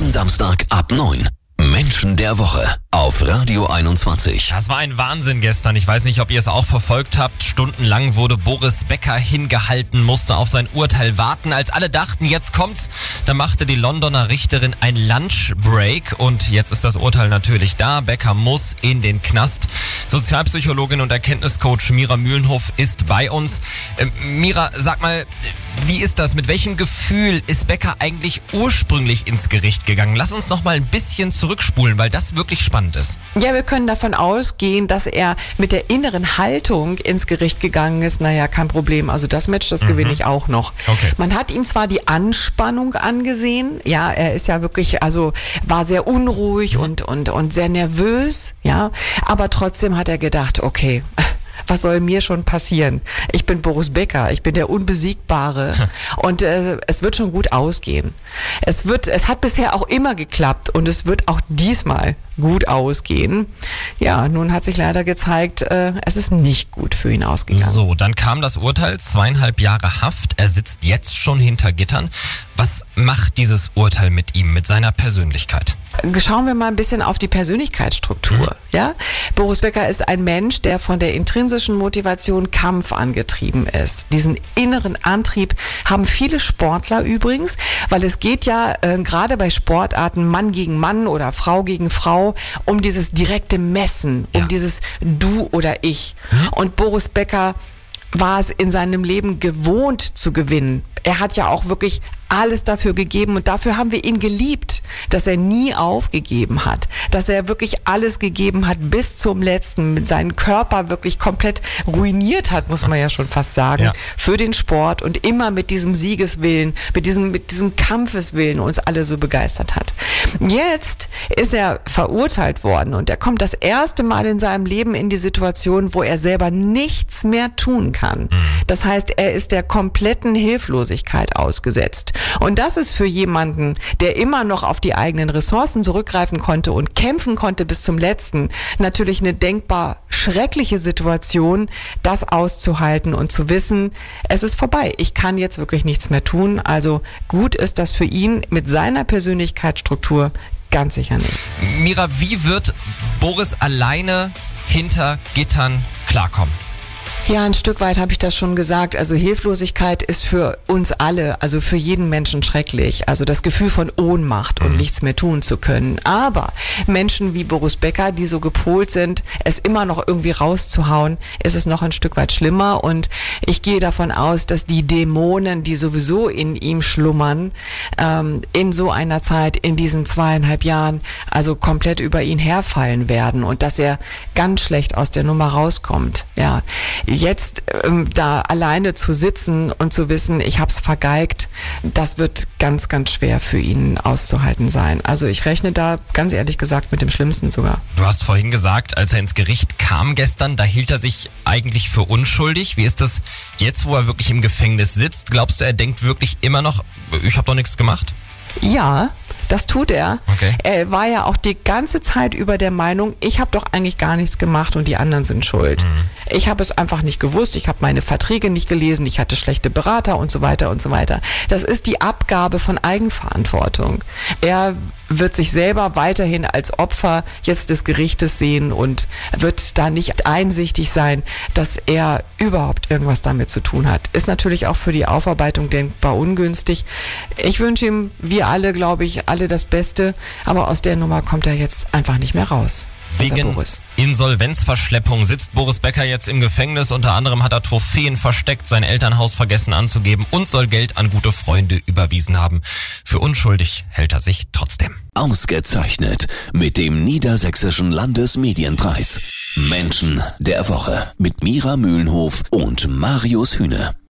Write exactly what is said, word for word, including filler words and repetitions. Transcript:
Jeden Samstag ab neun. Menschen der Woche auf Radio einundzwanzig. Das war ein Wahnsinn gestern. Ich weiß nicht, ob ihr es auch verfolgt habt. Stundenlang wurde Boris Becker hingehalten, musste auf sein Urteil warten. Als alle dachten, jetzt kommt's, da machte die Londoner Richterin ein Lunchbreak und jetzt ist das Urteil natürlich da. Becker muss in den Knast. Sozialpsychologin und Erkenntniscoach Mira Mühlenhof ist bei uns. Äh, Mira, sag mal, wie ist das? Mit welchem Gefühl ist Becker eigentlich ursprünglich ins Gericht gegangen? Lass uns noch mal ein bisschen zurückspulen, weil das wirklich spannend ist. Ja, wir können davon ausgehen, dass er mit der inneren Haltung ins Gericht gegangen ist. Naja, kein Problem. Also das Match, das mhm. gewinne ich auch noch. Okay. Man hat ihm zwar die Anspannung angesehen. Ja, er ist ja wirklich, also war sehr unruhig mhm. und, und, und sehr nervös. Ja, aber trotzdem hat er gedacht, okay, was soll mir schon passieren? Ich bin Boris Becker, ich bin der Unbesiegbare und äh, es wird schon gut ausgehen. Es wird, es hat bisher auch immer geklappt und es wird auch diesmal gut ausgehen. Ja, nun hat sich leider gezeigt, äh, es ist nicht gut für ihn ausgegangen. So, dann kam das Urteil, zweieinhalb Jahre Haft. Er sitzt jetzt schon hinter Gittern. Was macht dieses Urteil mit ihm, mit seiner Persönlichkeit? Schauen wir mal ein bisschen auf die Persönlichkeitsstruktur. Mhm. Ja? Boris Becker ist ein Mensch, der von der intrinsischen Motivation Kampf angetrieben ist. Diesen inneren Antrieb haben viele Sportler übrigens, weil es geht ja äh, gerade bei Sportarten Mann gegen Mann oder Frau gegen Frau um dieses direkte Messen, ja. um dieses Du oder Ich. Mhm. Und Boris Becker war es in seinem Leben gewohnt zu gewinnen. Er hat ja auch wirklich alles dafür gegeben und dafür haben wir ihn geliebt, dass er nie aufgegeben hat, dass er wirklich alles gegeben hat bis zum Letzten, mit seinem Körper wirklich komplett ruiniert hat, muss man ja schon fast sagen, ja. für den Sport und immer mit diesem Siegeswillen, mit diesem, mit diesem Kampfeswillen uns alle so begeistert hat. Jetzt ist er verurteilt worden und er kommt das erste Mal in seinem Leben in die Situation, wo er selber nichts mehr tun kann. Das heißt, er ist der kompletten Hilflosigkeit ausgesetzt. Und das ist für jemanden, der immer noch auf die eigenen Ressourcen zurückgreifen konnte und kämpfen konnte bis zum Letzten, natürlich eine denkbar schreckliche Situation, das auszuhalten und zu wissen, es ist vorbei. Ich kann jetzt wirklich nichts mehr tun. Also gut ist das für ihn mit seiner Persönlichkeitsstruktur ganz sicher nicht. Mira, wie wird Boris alleine hinter Gittern klarkommen? Ja, ein Stück weit habe ich das schon gesagt. Also Hilflosigkeit ist für uns alle, also für jeden Menschen schrecklich. Also das Gefühl von Ohnmacht und nichts mehr tun zu können. Aber Menschen wie Boris Becker, die so gepolt sind, es immer noch irgendwie rauszuhauen, ist es noch ein Stück weit schlimmer. Und ich gehe davon aus, dass die Dämonen, die sowieso in ihm schlummern, ähm, in so einer Zeit, in diesen zweieinhalb Jahren, also komplett über ihn herfallen werden und dass er ganz schlecht aus der Nummer rauskommt. Ja. Jetzt ähm, da alleine zu sitzen und zu wissen, ich hab's vergeigt, das wird ganz, ganz schwer für ihn auszuhalten sein. Also ich rechne da ganz ehrlich gesagt mit dem Schlimmsten sogar. Du hast vorhin gesagt, als er ins Gericht kam gestern, da hielt er sich eigentlich für unschuldig. Wie ist das jetzt, wo er wirklich im Gefängnis sitzt? Glaubst du, er denkt wirklich immer noch, ich habe doch nichts gemacht? Ja, das tut er. Okay. Er war ja auch die ganze Zeit über der Meinung, ich habe doch eigentlich gar nichts gemacht und die anderen sind schuld. Mhm. Ich habe es einfach nicht gewusst, ich habe meine Verträge nicht gelesen, ich hatte schlechte Berater und so weiter und so weiter. Das ist die Abgabe von Eigenverantwortung. Er wird sich selber weiterhin als Opfer jetzt des Gerichtes sehen und wird da nicht einsichtig sein, dass er überhaupt irgendwas damit zu tun hat. Ist natürlich auch für die Aufarbeitung denkbar ungünstig. Ich wünsche ihm, wir alle, glaube ich, alle das Beste, aber aus der Nummer kommt er jetzt einfach nicht mehr raus. Wegen Insolvenzverschleppung sitzt Boris Becker jetzt im Gefängnis. Unter anderem hat er Trophäen versteckt, sein Elternhaus vergessen anzugeben und soll Geld an gute Freunde überwiesen haben. Für unschuldig hält er sich trotzdem. Ausgezeichnet mit dem Niedersächsischen Landesmedienpreis. Menschen der Woche mit Mira Mühlenhof und Marius Hühne.